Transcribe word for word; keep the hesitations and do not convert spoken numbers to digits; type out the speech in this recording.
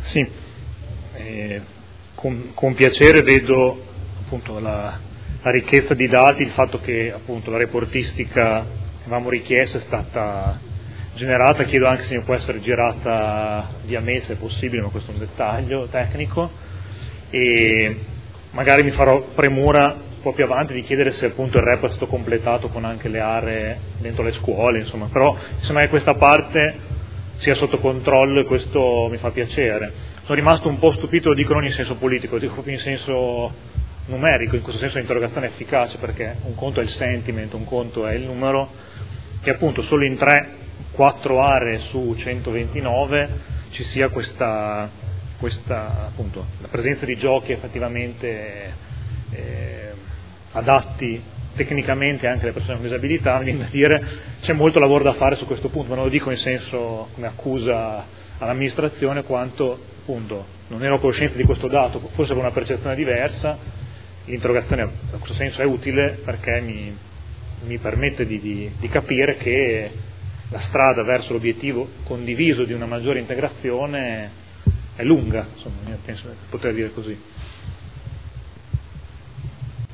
Sì, eh, con, con piacere vedo appunto la, la ricchezza di dati, il fatto che appunto la reportistica che avevamo richiesto è stata generata, chiedo anche se ne può essere girata via mail se è possibile, ma questo è un dettaglio tecnico, e magari mi farò premura un po' più avanti di chiedere se appunto il report è stato completato con anche le aree dentro le scuole, insomma, però insomma che questa parte sia sotto controllo e questo mi fa piacere. Sono rimasto un po' stupito, lo dico non in senso politico, lo dico proprio in senso numerico, in questo senso l'interrogazione è efficace, perché un conto è il sentiment, un conto è il numero, che appunto solo in tre quattro aree su centoventinove ci sia questa, questa appunto, la presenza di giochi effettivamente eh, adatti tecnicamente anche alle persone con disabilità. Mi viene da dire c'è molto lavoro da fare su questo punto, ma non lo dico in senso come accusa all'amministrazione, quanto appunto non ero a conoscenza di questo dato, forse con una percezione diversa. L'interrogazione in questo senso è utile perché mi, mi permette di, di, di capire che la strada verso l'obiettivo condiviso di una maggiore integrazione è lunga, insomma, penso di poter dire così.